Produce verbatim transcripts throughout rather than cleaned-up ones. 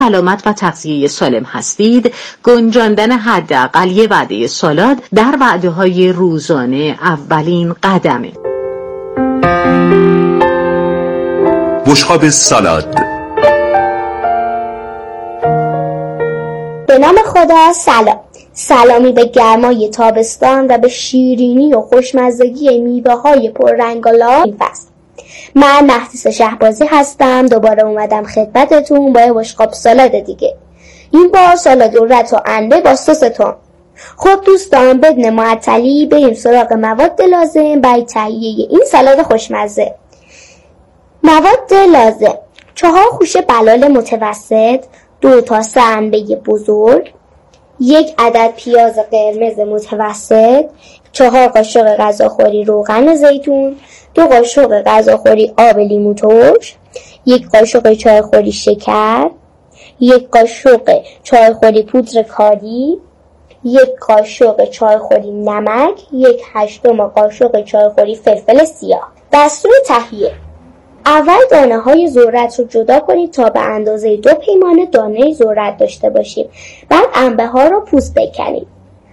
سلامت و تغذیه سالم هستید، گنجاندن حداقل یه وعده سالاد در وعده‌های روزانه اولین قدمه. بشقاب سالاد. به نام خدا. سلام. سلامی به گرمای تابستان و به شیرینی و خوشمزگی میوه‌های پررنگ‌آلود این فصل. من مهدیس شهبازی هستم. دوباره اومدم خدمتتون با یه بشقاب سالاد دیگه. این بار سالاد اردک و انبه با سس تند. خب دوستان، بدون معطلی بریم سراغ مواد لازم برای تهیه این سالاد خوشمزه. مواد لازم: چهار خوشه بلال متوسط، دو تاسه انبه بزرگ، یک عدد پیاز قرمز متوسط، چهار قاشق غذاخوری روغن زیتون، دو قاشق غذاخوری آب لیمو ترش، یک قاشق چایخوری شکر، یک قاشق چایخوری پودر کاری، یک قاشق چایخوری نمک، یک هشتم قاشق چایخوری فلفل سیاه. دستور تهیه: اول دانه های ذرت رو جدا کنید تا به اندازه دو پیمانه دانه ذرت داشته باشید. بعد انبه ها رو پوست بکنید.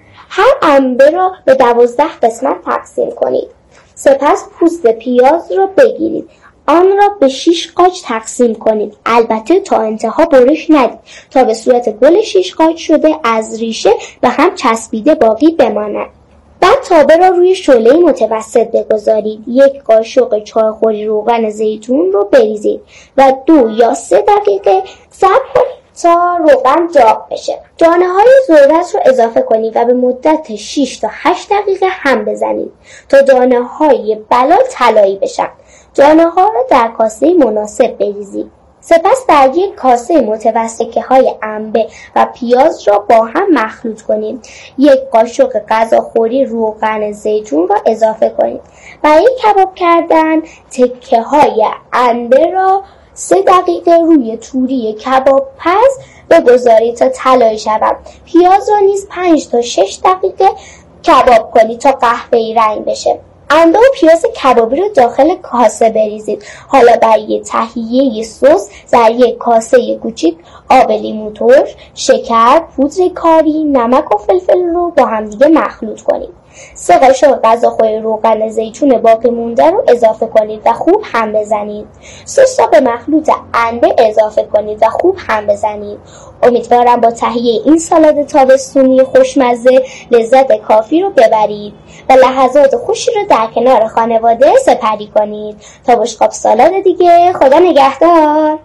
هر انبه را به دوازده قسمت تقسیم کنید. سپس پوست پیاز را بگیرید. آن را به شش قاچ تقسیم کنید. البته تا انتها برش ندید تا به صورت گل شش قاچ شده از ریشه و هم چسبیده باقی بماند. بعد تابه را روی شعله متوسط بگذارید. یک قاشق چایخوری روغن زیتون رو بریزید و دو یا سه دقیقه صبر کنید تا روغن داغ بشه. دانه های ذرت رو اضافه کنید و به مدت شش تا هشت دقیقه هم بزنید تا دانه های بلال طلایی بشن. دانه ها را در کاسه مناسب بریزید. سپس در یک کاسه متوسطه های انبه و پیاز را با هم مخلوط کنید. یک قاشق غذاخوری روغن زیتون را اضافه کنید. برای کباب کردن تکه های انبه را سه دقیقه روی توری کباب پز بگذارید تا طلایی شود. پیاز را نیز پنج تا شش دقیقه کباب کنید تا قهوه‌ای رنگ بشه. انبه و پیاز کبابی رو داخل کاسه بریزید. حالا برای تهیه سس در یک کاسه کوچیک آب لیمو ترش، شکر، پودر کاری، نمک و فلفل رو با هم دیگه مخلوط کنید. سه قاشق غذاخوری روغن زیتون باقی مونده رو اضافه کنید و خوب هم بزنید. سس را به مخلوط انبه اضافه کنید و خوب هم بزنید. امیدوارم با تهیه این سالاد تابستونی خوشمزه لذت کافی رو ببرید و لحظات خوشی رو در کنار خانواده سپری کنید. تا بشقاب سالاد دیگه، خدا نگهدار.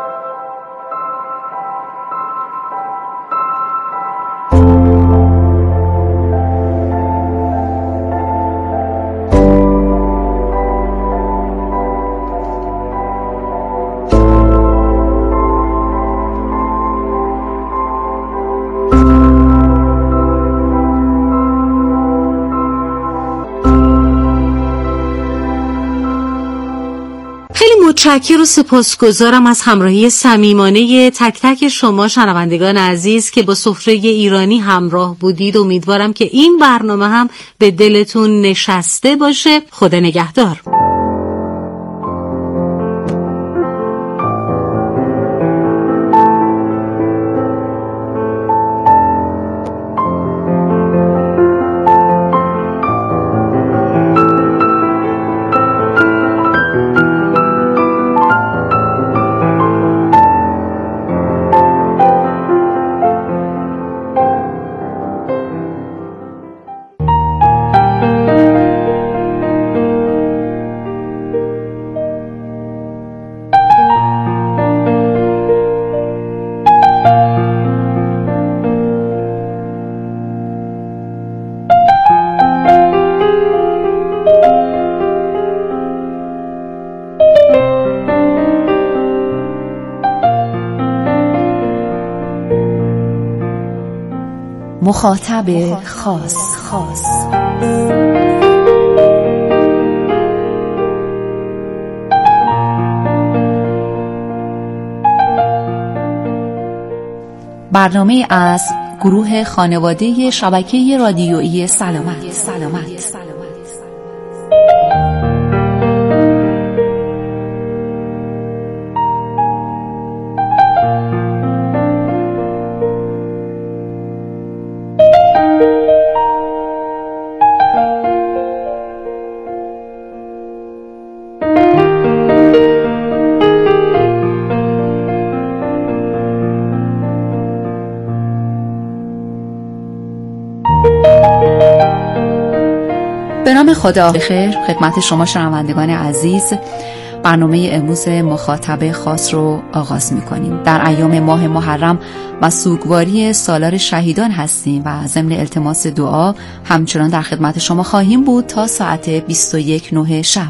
متشکرم و سپاسگزارم از همراهی صمیمانه تک تک شما شنوندگان عزیز که با سفره ایرانی همراه بودید. امیدوارم که این برنامه هم به دلتون نشسته باشه. خدا نگهدار. مخاطب خاص خاص برنامه از گروه خانواده شبکه رادیویی سلامت سلامت نام خدا بخیر خدمت شما شنوندگان عزیز. برنامه امروز مخاطب خاص رو آغاز می‌کنیم. در ایام ماه محرم و سوگواری سالار شهیدان هستیم و ضمن التماس دعا همچنان در خدمت شما خواهیم بود تا ساعت بیست و یک نه شب.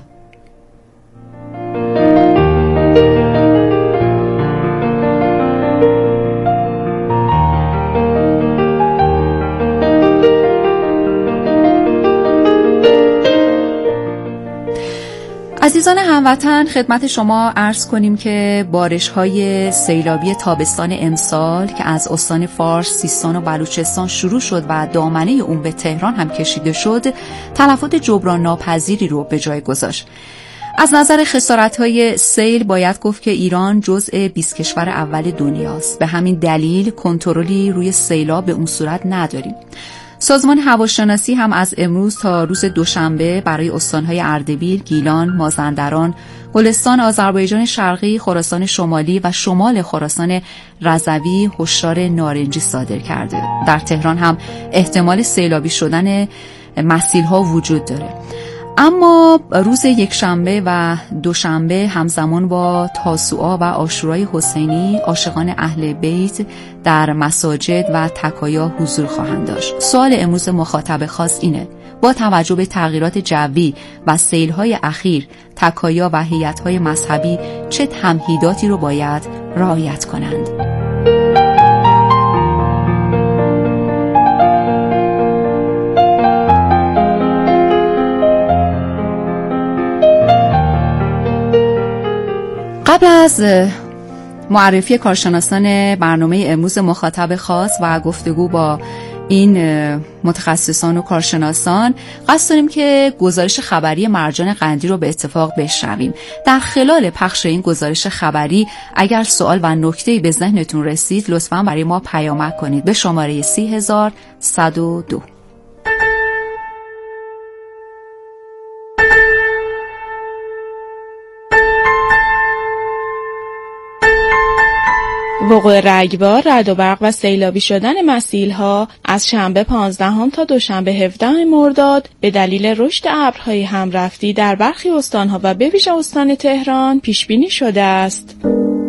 عزیزان هموطن، خدمت شما عرض کنیم که بارش‌های سیلابی تابستان امسال که از استان فارس، سیستان و بلوچستان شروع شد و دامنه اون به تهران هم کشیده شد، تلفات جبران ناپذیری رو به جای گذاشت. از نظر خسارت‌های سیل باید گفت که ایران جزء بیست کشور اول دنیاست. به همین دلیل کنترلی روی سیلاب به اون صورت نداریم. سازمان هواشناسی هم از امروز تا روز دوشنبه برای استان‌های اردبیل، گیلان، مازندران، گلستان، آذربایجان شرقی، خراسان شمالی و شمال خراسان رضوی هشدار نارنجی صادر کرده. در تهران هم احتمال سیلابی شدن مسیل‌ها وجود داره. اما روز یکشنبه و دوشنبه همزمان با تاسوعا و عاشورای حسینی عاشقان اهل بیت در مساجد و تکایا حضور خواهند داشت. سوال امروز مخاطب خاص اینه: با توجه به تغییرات جوی و سیل‌های اخیر، تکایا و هیئت‌های مذهبی چه تمهیداتی رو باید رعایت کنند؟ قبل از معرفی کارشناسان برنامه امروز مخاطب خاص و گفتگو با این متخصصان و کارشناسان، قصد داریم که گزارش خبری مرجان قندی رو به اتفاق بشنویم. در خلال پخش این گزارش خبری اگر سوال و نکته‌ای به ذهنتون رسید لطفاً برای ما پیامک کنید به شماره سی هزار صد و دو. وقوع رگبار، رعد و برق و سیلابی شدن مسیل‌ها از شنبه پانزدهم تا دوشنبه هفدهم مرداد به دلیل رشد ابرهای همرفتی در برخی استان‌ها و به ویژه استان تهران پیش بینی شده است.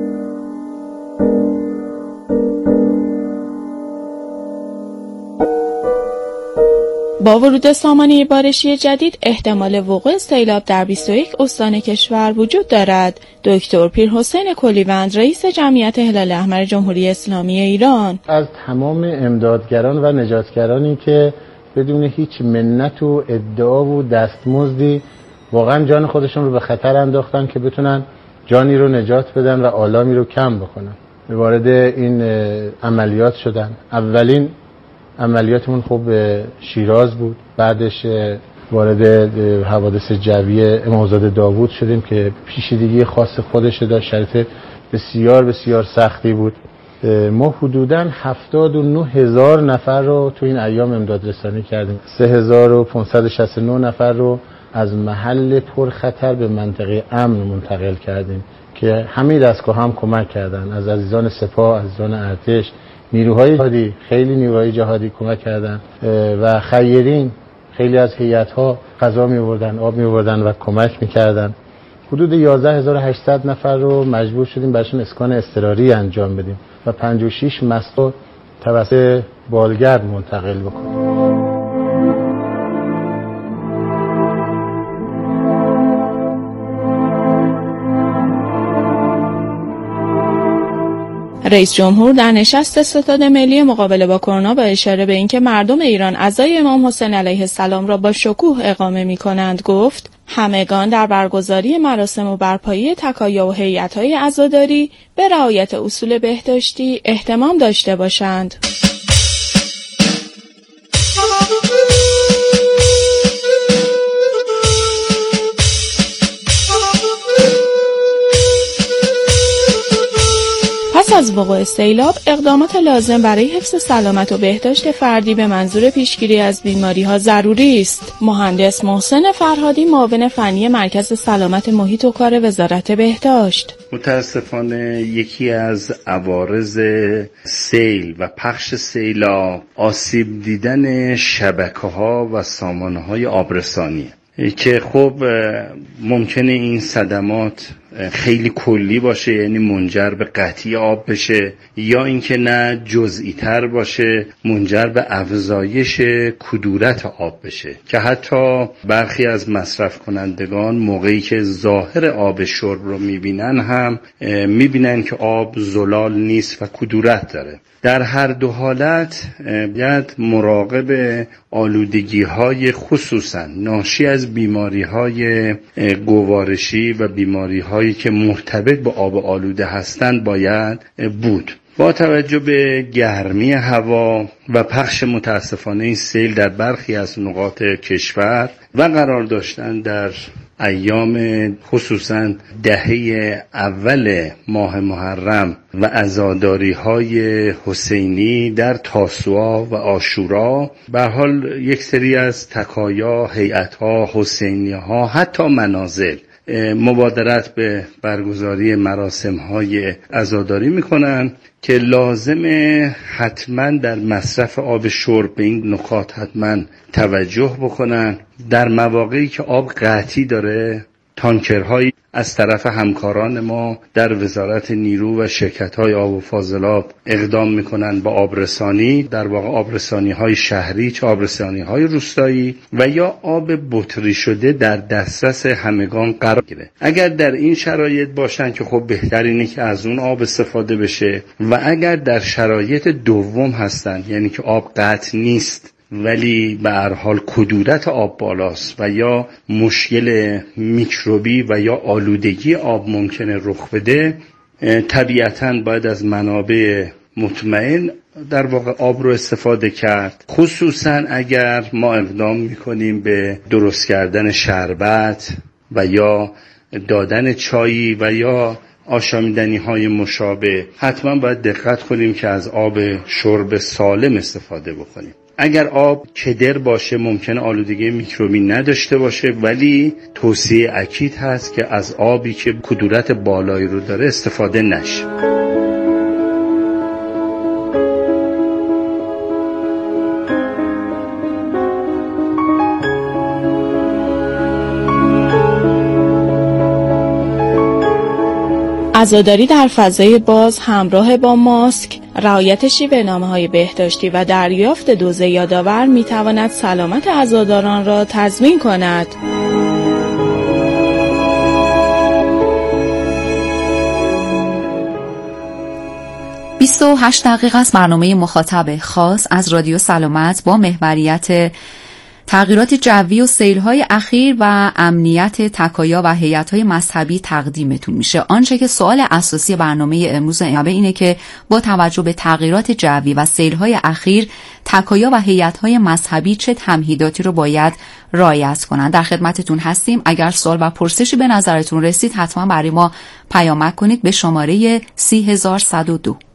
با ورود سامانه بارشی جدید احتمال وقوع سیلاب در بیست و یک استان کشور وجود دارد. دکتر پیرحسین کلیوند، رئیس جمعیت هلال احمر جمهوری اسلامی ایران: از تمام امدادگران و نجاتگرانی که بدون هیچ منت و ادعا و دستمزدی واقعا جان خودشون رو به خطر انداختن که بتونن جانی رو نجات بدن و آلامی رو کم بکنن، وارد این عملیات شدن. اولین عملیاتمون خب شیراز بود، بعدش وارد حوادث جوی امامزاده داوود شدیم که پیچیدگی خاص خودش داشت، شرایط بسیار بسیار سختی بود. ما حدوداً هفتاد و نه هزار نفر رو تو این ایام امداد رسانی کردیم. سه هزار و پانصد و شصت و نه نفر رو از محل پرخطر به منطقه امن منتقل کردیم که همه دستگاه هم کمک کردن. از عزیزان سپاه، عزیزان ارتش، نیروهای جهادی، خیلی نیروهای جهادی کمک کردن و خیرین، خیلی از هیئت‌ها غذا می‌آوردن، آب می‌آوردن و کمک می‌کردن. حدود یازده هزار و هشتصد نفر رو مجبور شدیم براشون اسکان اضطراری انجام بدیم و پنجاه و شش مست توسط بالگرد منتقل بکنیم. رئیس جمهور در نشست ستاد ملی مقابله با کرونا با اشاره به اینکه مردم ایران عزای امام حسین علیه السلام را با شکوه اقامه می‌کنند گفت: همگان در برگزاری مراسم و برپایی تکایا و هیئت‌های عزاداری به رعایت اصول بهداشتی اهتمام داشته باشند. پس از وقوع سیلاب اقدامات لازم برای حفظ سلامت و بهداشت فردی به منظور پیشگیری از بیماری‌ها ضروری است. مهندس محسن فرهادی، معاون فنی مرکز سلامت محیط و کار وزارت بهداشت: متاسفانه یکی از عوارض سیل و پخش سیلاب آسیب دیدن شبکه‌ها و سامانه‌های آبرسانیه. که خب ممکنه این صدمات خیلی کلی باشه، یعنی منجر به قطعی آب بشه، یا اینکه نه جزئی تر باشه منجر به افزایش کدورت آب بشه که حتی برخی از مصرف کنندگان موقعی که ظاهر آب شرب رو میبینن هم میبینن که آب زلال نیست و کدورت داره. در هر دو حالت باید مراقب آلودگی های خصوصا ناشی از بیماری های گوارشی و بیماری هایی که مرتبط با آب آلوده هستند باید بود. با توجه به گرمی هوا و پخش متاسفانه این سیل در برخی از نقاط کشور و قرار داشتن در ایام خصوصا دهه اول ماه محرم و عزاداری های حسینی در تاسوعا و عاشورا، به حال یک سری از تکایا، هیئت‌ها، حسینی‌ها، حتی منازل مبادرت به برگزاری مراسم‌های عزاداری می‌کنند که لازمه حتما در مصرف آب شرب به این نکات حتما توجه بکنن. در مواقعی که آب قحطی داره، تانکرهایی از طرف همکاران ما در وزارت نیرو و شرکت‌های آب و فاضلاب اقدام میکنن با آبرسانی، در واقع آبرسانی‌های شهری چه آبرسانی‌های روستایی و یا آب بطری شده در دسترس همگان قرار گیره. اگر در این شرایط باشن که خب بهتر اینه که از اون آب استفاده بشه، و اگر در شرایط دوم هستن یعنی که آب قطع نیست ولی به هر حال کدورت آب بالاست و یا مشکل میکروبی و یا آلودگی آب ممکنه رخ بده، طبیعتاً باید از منابع مطمئن در واقع آب رو استفاده کرد. خصوصاً اگر ما اقدام میکنیم به درست کردن شربت و یا دادن چایی و یا آشامیدنی های مشابه، حتما باید دقت کنیم که از آب شرب سالم استفاده بکنیم. اگر آب کدر باشه ممکنه آلودگی میکروبی نداشته باشه، ولی توصیه اکید هست که از آبی که کدورت بالایی رو داره استفاده نشه. عزاداری در فضای باز همراه با ماسک، رعایت شیوه‌نامه‌های بهداشتی و دریافت دوز یادآور می‌تواند سلامت عزاداران را تضمین کند. بیست و هشت دقیقه است برنامه مخاطب خاص از رادیو سلامت با محوریت تغییرات جوی و سیل‌های اخیر و امنیت تکایا و هیئت‌های مذهبی تقدیمتون میشه. آنچه که سوال اساسی برنامه امروز اینه که با توجه به تغییرات جوی و سیل‌های اخیر، تکایا و هیئت‌های مذهبی چه تمهیداتی رو باید رعایت کنند؟ در خدمتتون هستیم. اگر سوال و پرسشی به نظرتون رسید حتما برای ما پیامک کنید به شماره سی هزار و صد و دو.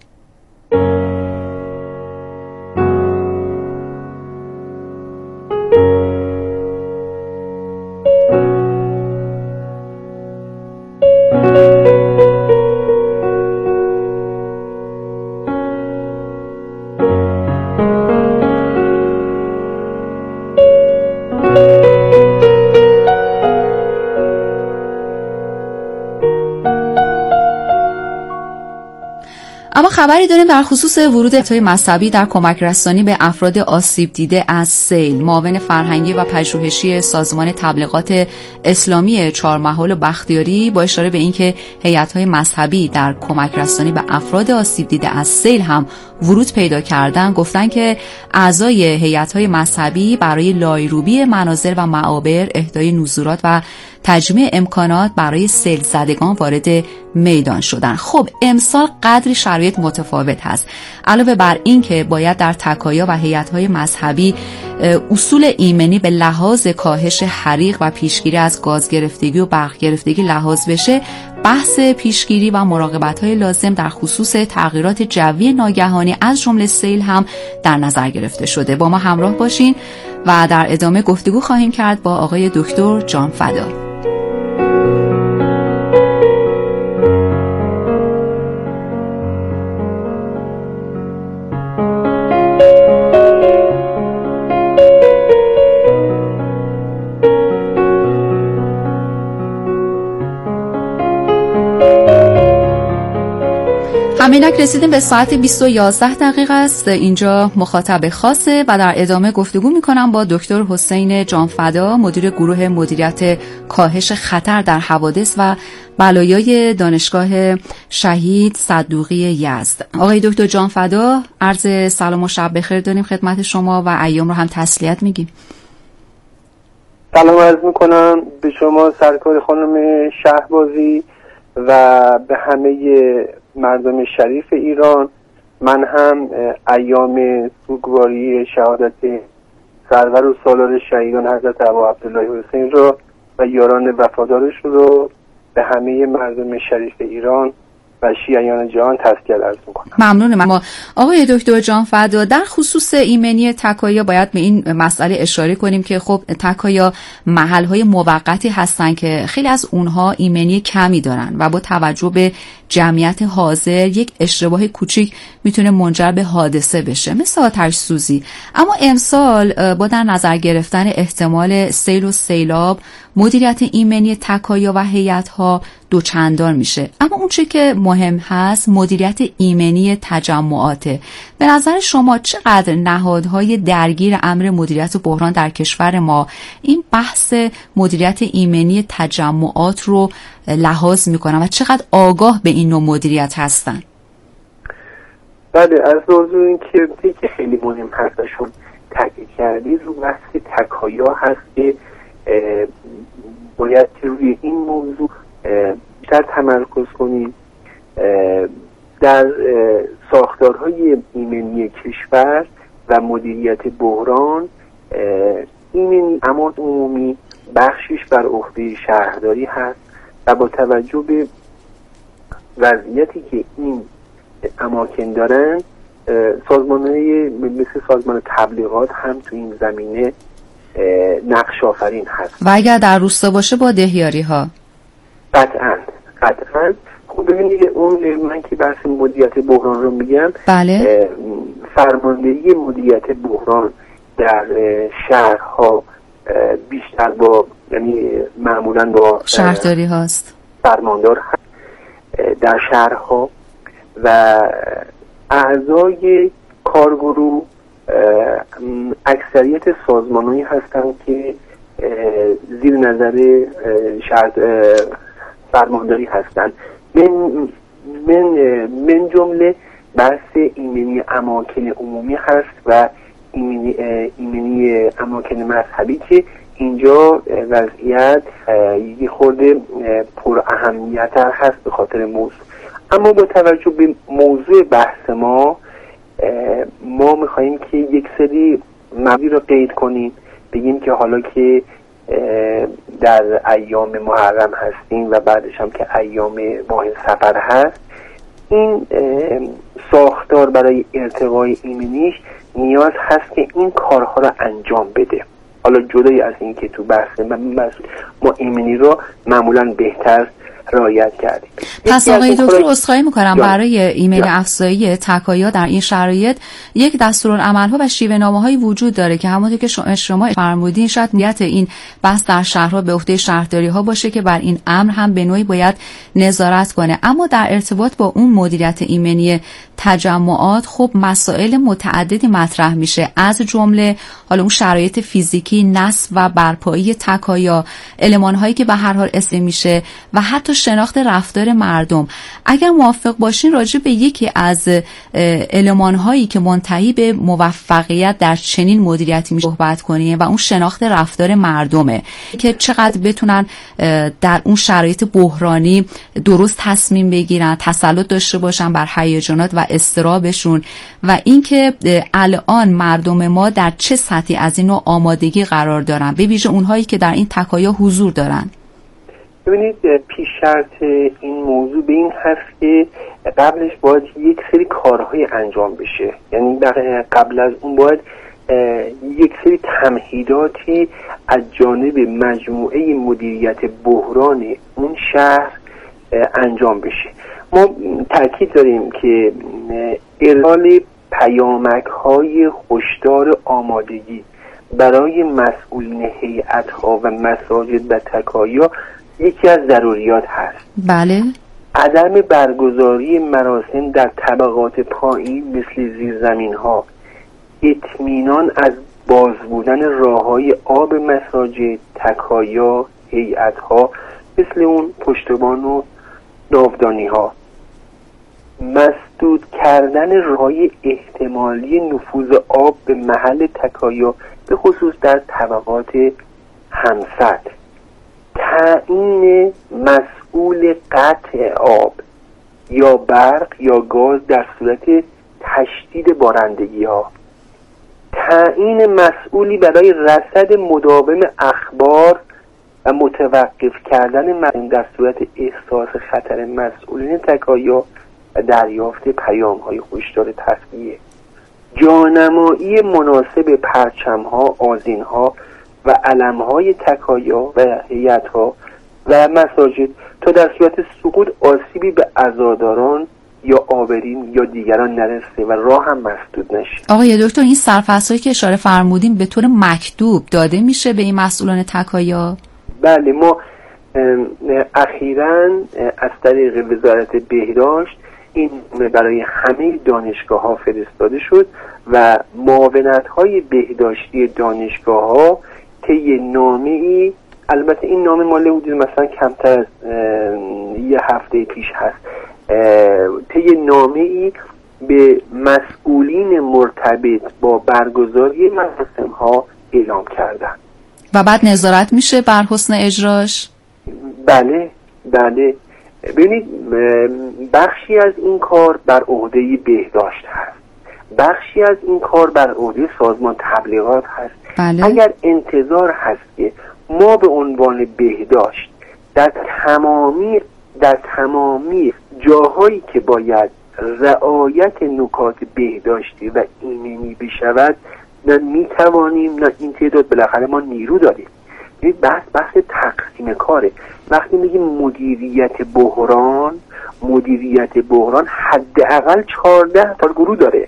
اما خبری داریم در خصوص ورود هیئت‌های مذهبی در کمک رسانی به افراد آسیب دیده از سیل. معاون فرهنگی و پژوهشی سازمان تبلیغات اسلامی چهارمحال و بختیاری با اشاره به اینکه هیئت‌های مذهبی در کمک رسانی به افراد آسیب دیده از سیل هم ورود پیدا کردن، گفتن که اعضای هیئت‌های مذهبی برای لایروبی منازل و معابر، اهدای نزورات و تجمیع امکانات برای سیل زدگان وارد میدان شدن. خب امسال قدری شرایط متفاوت هست. علاوه بر این که باید در تکایا و هیئت‌های مذهبی اصول ایمنی به لحاظ کاهش حریق و پیشگیری از گاز گرفتگی و برق گرفتگی لحاظ بشه، بحث پیشگیری و مراقبت‌های لازم در خصوص تغییرات جوی ناگهانی از جمله سیل هم در نظر گرفته شده. با ما همراه باشین و در ادامه گفتگو خواهیم کرد با آقای دکتر جان فدا. اینک رسیدیم به ساعت بیست و یازده دقیقه است. اینجا مخاطب خاصه و در ادامه گفتگو میکنم با دکتر حسین جانفدا، مدیر گروه مدیریت کاهش خطر در حوادث و بلایای دانشگاه شهید صدوقی یزد. آقای دکتر جانفدا، عرض سلام و شب بخیر داریم خدمت شما و ایام رو هم تسلیت میگیم. سلام عرض میکنم به شما سرکار خانم شهبازی و به همه مردم شریف ایران. من هم ایام سوگواری شهادت سرور و سالار شهیدان حضرت ابا عبدالله حسین رو و یاران وفادارش رو به همه مردم شریف ایران و شیعیان جهان تذکر عرض میکنم. ممنونم. ما آقای دکتر جانفدا، در خصوص ایمنی تکایا باید به این مسئله اشاره کنیم که خب تکایا محل‌های موقتی هستن که خیلی از اونها ایمنی کمی دارن و با توجه به جمعیت حاضر یک اشتباه کوچیک میتونه منجر به حادثه بشه، مثل آتش سوزی. اما امسال با در نظر گرفتن احتمال سیل و سیلاب، مدیریت ایمنی تکایا و هیئت‌ها دوچندان میشه. اما اون چه که مهم هست مدیریت ایمنی تجمعاته. به نظر شما چقدر نهادهای درگیر امر مدیریت بحران در کشور ما این بحث مدیریت ایمنی تجمعات رو لحاظ میکنن و چقدر آگاه به این نوع مدیریت هستن؟ بله، از موضوع این که دیگه خیلی مهم هستشون تاکید کردید رو بحث تکایا هست که باید روی این موضوع بیشتر تمرکز کنیم. در ساختارهای ایمنی کشور و مدیریت بحران، ایمنی امان عمومی بخشش بر عهده شهرداری هست و با توجه به وضعیتی که این اماکن دارن، سازمان‌های مثل سازمان تبلیغات هم تو این زمینه نقش آفرین هست. و اگر در روستا باشه با دهیاری ها قطعاً قطعاً خب ببینید، اون من که بحث مدیریت بحران رو میگم، بله، فرماندهی مدیریت بحران در شهرها بیشتر با، یعنی معمولاً با شهرداری هاست، فرماندار هست در شهرها و اعضای کارگروه اکثریت سازمان‌هایی هستند که زیر نظر شهر فرمانداری هستند. من من من جمله بحث ایمنی اماکن عمومی هست و ایمنی ایمنی اماکن مذهبی که اینجا وضعیت یه خورده پر اهمیت‌تر هست به خاطر موضوع. اما با توجه به موضوع بحث ما ما می‌خوایم که یک سری مبانی رو قید کنیم، بگیم که حالا که در ایام محرم هستیم و بعدش هم که ایام ماه صفر هست، این ساختار برای ارتقای ایمنیش نیاز هست که این کارها رو انجام بده. حالا جدای از این که تو بحث ما ایمنی رو معمولاً بهتر رعایت کردیم. پس آقای دکتر عذرخواهی میکنم، برای ایمنی افزایی تکایا در این شرایط یک دستورالعمل‌ها و شیوه‌نامه‌هایی وجود داره که همونطور که شما فرمودین شاید نیت این بحث در شهرها به عهده شهرداری‌ها باشه که بر این امر هم به نوعی باید نظارت کنه. اما در ارتباط با اون مدیریت ایمنی تجمعات خب مسائل متعددی مطرح میشه، از جمله حالا اون شرایط فیزیکی، نصب و برپایی تکایا، المان‌هایی که به هر حال اسم میشه و حتی شناخت رفتار مردم. اگر موافق باشین راجع به یکی از المان‌هایی که منتهی به موفقیت در چنین مدیریتی میشه صحبت کنیم و اون شناخت رفتار مردمه که چقدر بتونن در اون شرایط بحرانی درست تصمیم بگیرن، تسلط داشته باشن بر هیجانات و اضطرابشون و اینکه الان مردم ما در چه سطحی از این نوع آمادگی قرار دارن، به ویژه اونهایی که در این تکایا حضور دارن. ببینید، پیش شرط این موضوع به این هست که قبلش باید یک سری کارهای انجام بشه، یعنی قبل از اون باید یک سری تمهیداتی از جانب مجموعه مدیریت بحران اون شهر انجام بشه. ما تاکید داریم که ارسال پیامک‌های هشدار آمادگی برای مسئولین هیئت‌ها و مساجد و تکایا یکی از ضروریات هست. بله. عدم برگزاری مراسم در طبقات پایین مثل زیرزمین ها، اطمینان از باز بودن راههای آب مساجد، تکایا، هیئت ها مثل اون پشتبان و ناودانی ها، مسدود کردن راههای احتمالی نفوذ آب به محل تکایا به خصوص در طبقات همسطح، تعیین مسئول قطع آب یا برق یا گاز در صورت تشدید بارندگی ها، تعیین مسئولی برای رصد مداوم اخبار و متوقف کردن مردم در صورت احساس خطر مسئولین تکایا و دریافت پیام های هشدار تصفیه، جانمایی مناسب پرچم ها، آذین ها و علم های تکایا و هیئت ها و مساجد تا در صورت سقوط آسیبی به عزاداران یا عابرین یا دیگران نرسه و راه هم مسدود نشه. آقای دکتر، این سرفصلی که اشاره فرمودین به طور مکتوب داده میشه به این مسئولان تکایا؟ بله، ما اخیراً از طریق وزارت بهداشت این برای همه دانشگاه ها فرستاده شد و معاونت های بهداشتی دانشگاه ها طی نامه‌ای، البته این نامه مال حدود مثلا کمتر از یه هفته پیش هست، طی نامه‌ای به مسئولین مرتبط با برگزاری مراسم ها اعلام کردن و بعد نظارت میشه بر حسن اجراش. بله بله، ببینید بخشی از این کار بر عهده بهداشت هست، بخشی از این کار بر عهده سازمان تبلیغات هست. بله. اگر انتظار هست که ما به عنوان بهداشت در تمامی در تمامی جاهایی که باید رعایت نکات بهداشتی و ایمنی بشود نه میتوانیم نه این تعداد، بالاخره ما نیرو داریم. بحث بحث تقسیم کاره. وقتی میگیم مدیریت بحران، مدیریت بحران حداقل چهارده تا گروه داره.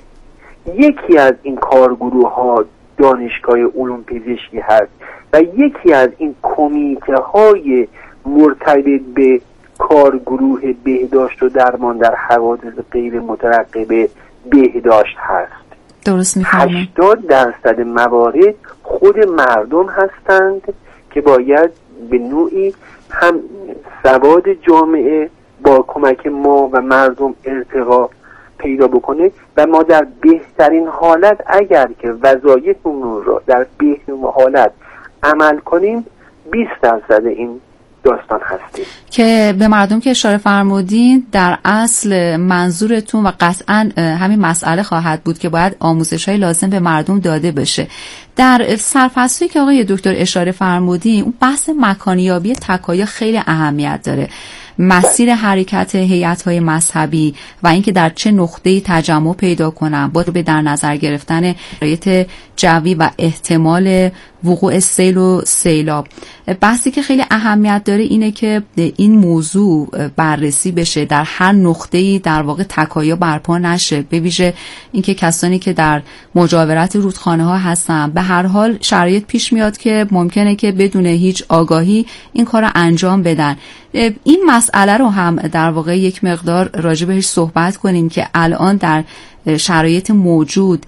یکی از این کارگروه ها دانشگاه علوم پزشکی هست و یکی از این کمیته های مرتبط به کارگروه بهداشت و درمان در حوادث غیر مترقبه بهداشت هست. درست می‌فرمایید. هشتاد درصد موارد خود مردم هستند که باید به نوعی هم سواد جامعه با کمک ما و مردم ارتقا پیدا بکنه و ما در بهترین حالت اگر که وظایفمون را در بهترین حالت عمل کنیم بیست درصد این داستان هستیم. که به مردم که اشاره فرمودین در اصل منظورتون و قطعا همین مسئله خواهد بود که باید آموزش‌های لازم به مردم داده بشه. در سرفصلی که آقای دکتر اشاره فرمودین اون بحث مکانیابی تکایا خیلی اهمیت داره، مسیر حرکت هیئت‌های مذهبی و اینکه در چه نقطه‌ای تجمع پیدا کنن با به در نظر گرفتن شرایط جوی و احتمال وقوع سیل و سیلاب. بحثی که خیلی اهمیت داره اینه که این موضوع بررسی بشه، در هر نقطه‌ای در واقع تکایا برپا نشه، به ویژه اینکه کسانی که در مجاورت رودخانه‌ها هستن به هر حال شرایط پیش میاد که ممکنه که بدون هیچ آگاهی این کار رو انجام بدن. این مسئله رو هم در واقع یک مقدار راجع بهش صحبت کنیم که الان در شرایط موجود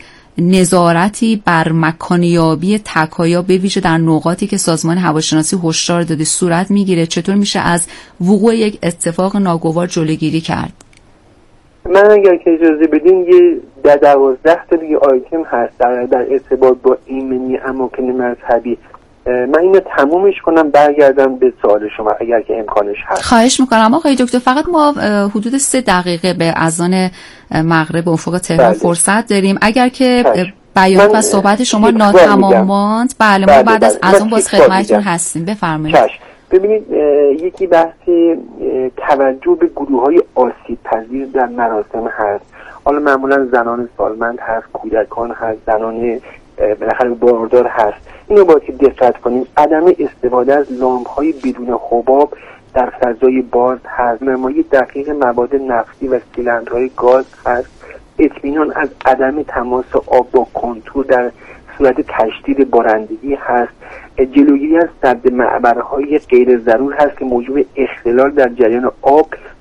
نظارتی بر مکانیابی تکایا به ویژه در نقاطی که سازمان هواشناسی هشدار داده صورت میگیره، چطور میشه از وقوع یک اتفاق ناگوار جلوگیری کرد؟ من اگر که اجازه بدین یه در دوازده تا دیگه آیتم هست در, در ارتباط با ایمنی اماکن مذهبی. من اینو تمومش کنم برگردم به سوال شما اگر که امکانش هست. خواهش میکنم آقای دکتر. فقط ما حدود سه دقیقه به اذان مغرب افق تهران فرصت داریم. اگر که بیان و صحبت شما ناتمام ماند بله ما بعد از اذان باز خدمتتون هستیم. بفرمایید. ببینید یکی بحث توجه به گروه‌های آسیب پذیر در مراسم هست. حالا معمولا زنان سالمند هست، کودکان هست، زنان بالاخره باردار هست. اینو باید که دقت کنیم. عدم استفاده از لامپ‌های بدون حباب در فضای باز هست. نمایی دقیق مواد نفتی و سیلندرهای گاز هست. اطمینان از عدم تماس آب با کنتور در صورت تشدید بارندگی هست. جلوگیری از سد معبرهای غیر ضرور هست که موجب اختلال در جریان آب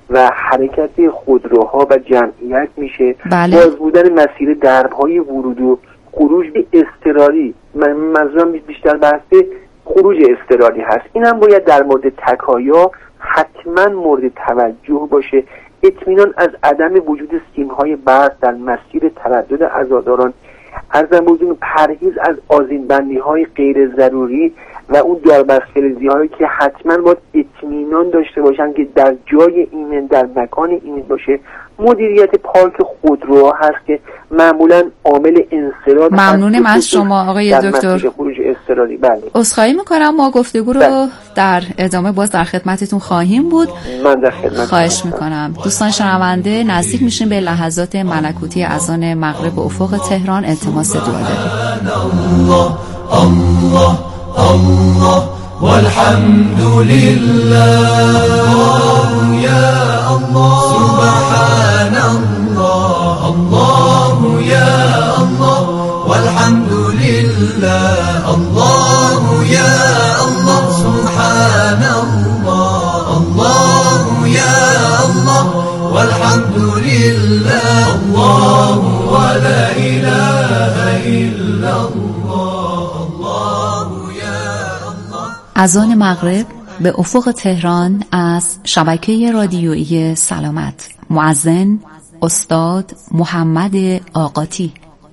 و حرکت خودروها و جمعیت میشه. بله. باز بودن مسیر درب‌های ورود و خروج به اضطراری، من منظورم بیشتر بحث خروج اضطراری هست. اینم باید در مورد تکایا حتما مورد توجه باشه. اطمینان از عدم وجود سیم‌های برق در مسیر تردد عزاداران، عرضم بودیم پرهیز از آذین‌بندی‌های غیر ضروری و اون داربست‌فلزی هایی که حتما باید اطمینان داشته باشن که در جای ایمن، در مکان ایمن باشه. مدیریت پارک خودروها هست که معمولا عامل انصراف. ممنونم از شما آقای دکتر. خروج اضطراری. بله. عذرخواهی میکنم، ما گفتگو رو بله. در ادامه باز در خدمتتون خواهیم بود. من در خدمت. خواهش میکنم. دوستان شنونده، نزدیک میشیم به لحظات ملکوتی اذان مغرب به افق تهران. التماس دعا داریم. الله الله الله والحمد لله يا الله سبحان الله الله يا الله والحمد لله الله يا الله سبحان الله الله يا الله والحمد لله الله ولا إله إلا الله الله يا الله. اذان مغرب به افق تهران از شبکه رادیویی سلامت. مؤذن استاد محمد آقاتی.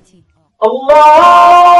الله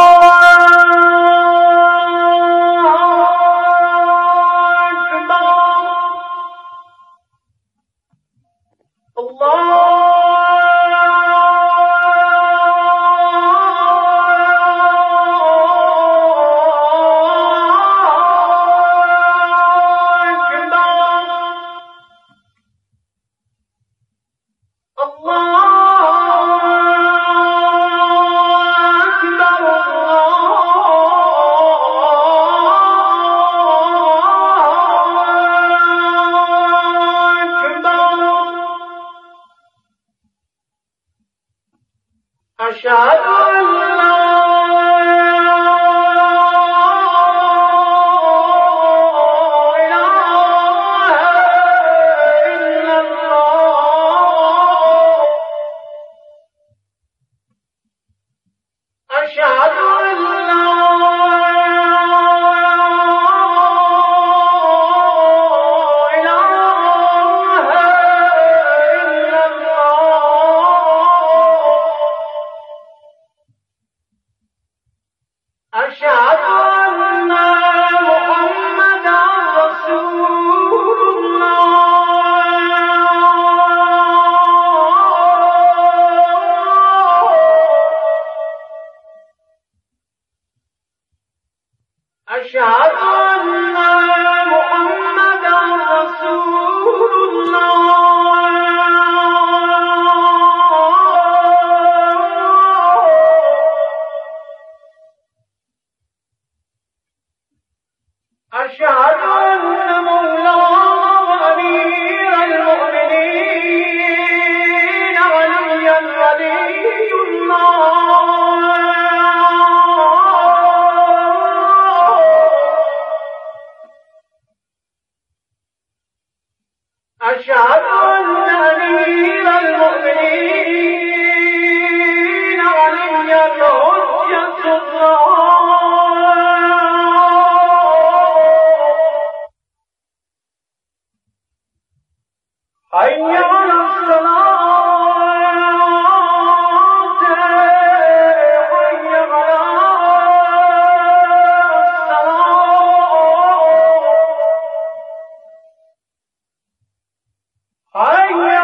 أشهد أن أمير المؤمنين